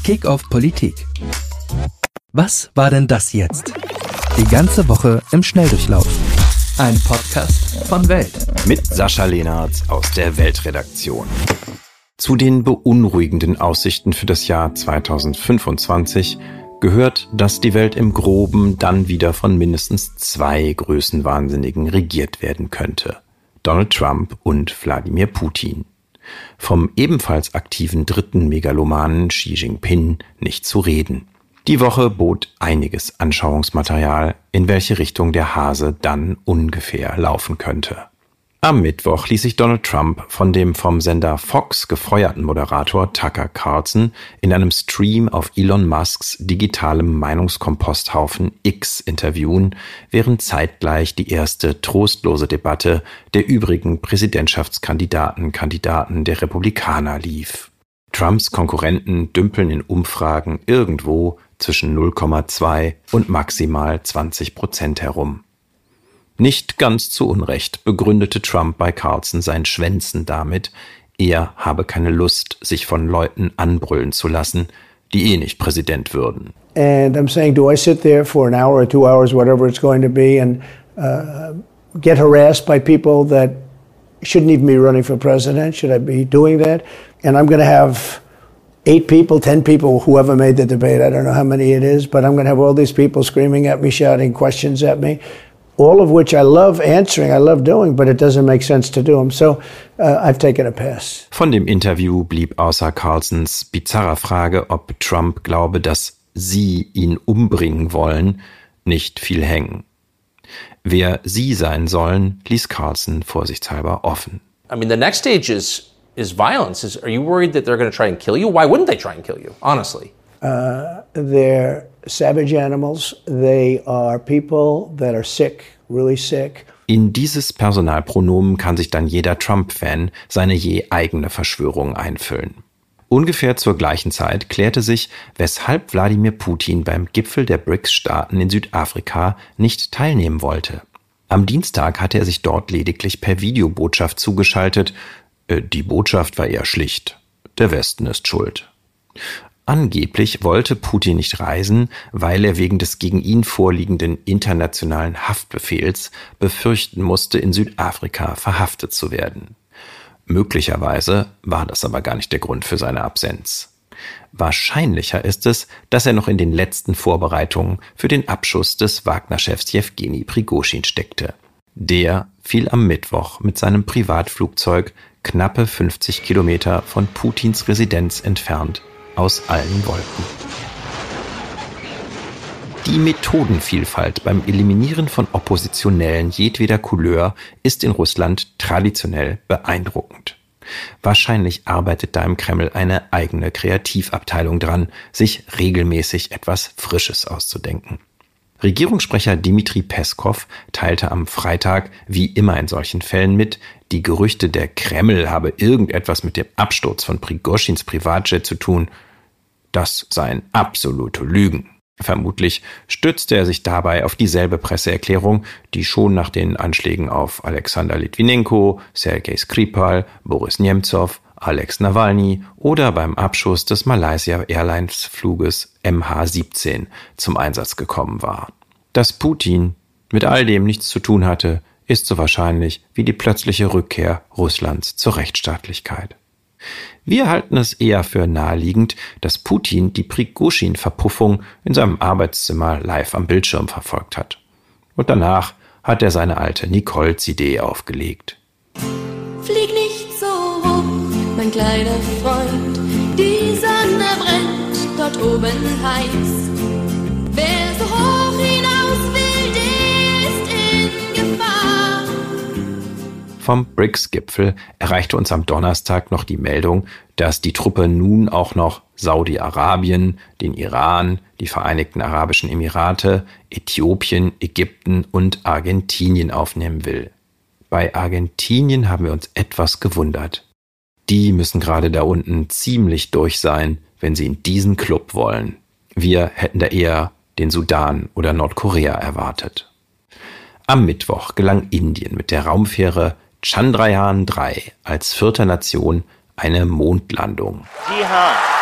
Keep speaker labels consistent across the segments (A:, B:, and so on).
A: Kick-off Politik. Was war denn das jetzt? Die ganze Woche im Schnelldurchlauf. Ein Podcast von Welt.
B: Mit Sascha Lehnartz aus der Weltredaktion. Zu den beunruhigenden Aussichten für das Jahr 2025 gehört, dass die Welt im Groben dann wieder von mindestens 2 Größenwahnsinnigen regiert werden könnte. Donald Trump und Wladimir Putin. Vom ebenfalls aktiven dritten Megalomanen Xi Jinping nicht zu reden. Die Woche bot einiges Anschauungsmaterial, in welche Richtung der Hase dann ungefähr laufen könnte. Am Mittwoch ließ sich Donald Trump von dem vom Sender Fox gefeuerten Moderator Tucker Carlson in einem Stream auf Elon Musks digitalem Meinungskomposthaufen X interviewen, während zeitgleich die erste trostlose Debatte der übrigen Präsidentschaftskandidaten der Republikaner lief. Trumps Konkurrenten dümpeln in Umfragen irgendwo zwischen 0,2 und maximal 20% herum. Nicht ganz zu Unrecht begründete Trump bei Carlson sein Schwänzen damit, er habe keine Lust, sich von Leuten anbrüllen zu lassen, die nicht Präsident würden.
C: And I'm saying, do I sit there for an hour or 2 hours, whatever it's going to be, and get harassed by people that shouldn't even be running for president? Should I be doing that? And I'm going to have 8 people, 10 people, whoever made the debate, I don't know how many it is, but I'm going to have all these people screaming at me, shouting questions at me. All of which I love answering, I love doing, but it doesn't make sense to do them. So I've taken a pass.
B: Von dem Interview blieb außer Carlsons bizarrer Frage, ob Trump glaube, dass sie ihn umbringen wollen, nicht viel hängen. Wer sie sein sollen, ließ Carlson vorsichtshalber offen.
D: I mean, the next stage is violence. Are you worried that they're going to try and kill you? Why wouldn't they try and kill you, honestly?
C: They're savage animals. They are people that are sick, really sick.
B: In dieses Personalpronomen kann sich dann jeder Trump-Fan seine je eigene Verschwörung einfüllen. Ungefähr zur gleichen Zeit klärte sich, weshalb Wladimir Putin beim Gipfel der BRICS-Staaten in Südafrika nicht teilnehmen wollte. Am Dienstag hatte er sich dort lediglich per Videobotschaft zugeschaltet. Die Botschaft war eher schlicht: Der Westen ist schuld. Angeblich wollte Putin nicht reisen, weil er wegen des gegen ihn vorliegenden internationalen Haftbefehls befürchten musste, in Südafrika verhaftet zu werden. Möglicherweise war das aber gar nicht der Grund für seine Absenz. Wahrscheinlicher ist es, dass er noch in den letzten Vorbereitungen für den Abschuss des Wagner-Chefs Jewgeni Prigoschin steckte. Der fiel am Mittwoch mit seinem Privatflugzeug knappe 50 Kilometer von Putins Residenz entfernt aus allen Wolken. Die Methodenvielfalt beim Eliminieren von Oppositionellen jedweder Couleur ist in Russland traditionell beeindruckend. Wahrscheinlich arbeitet da im Kreml eine eigene Kreativabteilung dran, sich regelmäßig etwas Frisches auszudenken. Regierungssprecher Dmitri Peskov teilte am Freitag, wie immer in solchen Fällen mit, die Gerüchte, der Kreml habe irgendetwas mit dem Absturz von Prigoschins Privatjet zu tun. Das seien absolute Lügen. Vermutlich stützte er sich dabei auf dieselbe Presseerklärung, die schon nach den Anschlägen auf Alexander Litwinenko, Sergei Skripal, Boris Nemtsov, Alex Nawalny oder beim Abschuss des Malaysia Airlines Fluges MH17 zum Einsatz gekommen war. Dass Putin mit all dem nichts zu tun hatte, ist so wahrscheinlich wie die plötzliche Rückkehr Russlands zur Rechtsstaatlichkeit. Wir halten es eher für naheliegend, dass Putin die Prigoschin-Verpuffung in seinem Arbeitszimmer live am Bildschirm verfolgt hat. Und danach hat er seine alte Nicole-CD aufgelegt.
E: Flieg nicht so hoch, mein kleiner Freund, die Sonne brennt dort oben heiß. Wer so hoch hinaus will, der ist in Gefahr.
B: Vom BRICS-Gipfel erreichte uns am Donnerstag noch die Meldung, dass die Truppe nun auch noch Saudi-Arabien, den Iran, die Vereinigten Arabischen Emirate, Äthiopien, Ägypten und Argentinien aufnehmen will. Bei Argentinien haben wir uns etwas gewundert. Die müssen gerade da unten ziemlich durch sein, wenn sie in diesen Club wollen. Wir hätten da eher den Sudan oder Nordkorea erwartet. Am Mittwoch gelang Indien mit der Raumfähre Chandrayaan 3 als 4. Nation eine Mondlandung.
F: जी हाँ, आप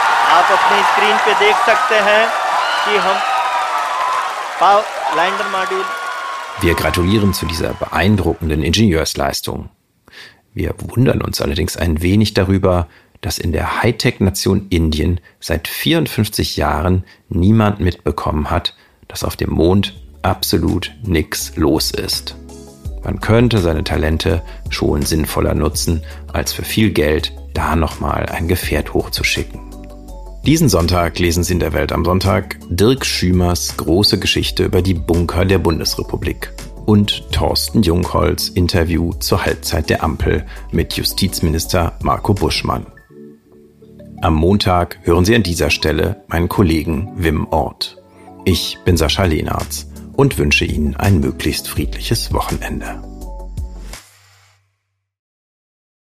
F: आप अपनी स्क्रीन पे देख सकते हैं कि हम lander module.
B: Wir gratulieren zu dieser beeindruckenden Ingenieursleistung. Wir wundern uns allerdings ein wenig darüber, dass in der Hightech-Nation Indien seit 54 Jahren niemand mitbekommen hat, dass auf dem Mond absolut nichts los ist. Man könnte seine Talente schon sinnvoller nutzen, als für viel Geld da nochmal ein Gefährt hochzuschicken. Diesen Sonntag lesen Sie in der Welt am Sonntag Dirk Schümers große Geschichte über die Bunker der Bundesrepublik und Thorsten Jungholz Interview zur Halbzeit der Ampel mit Justizminister Marco Buschmann. Am Montag hören Sie an dieser Stelle meinen Kollegen Wim Ort. Ich bin Sascha Lenartz und wünsche Ihnen ein möglichst friedliches Wochenende.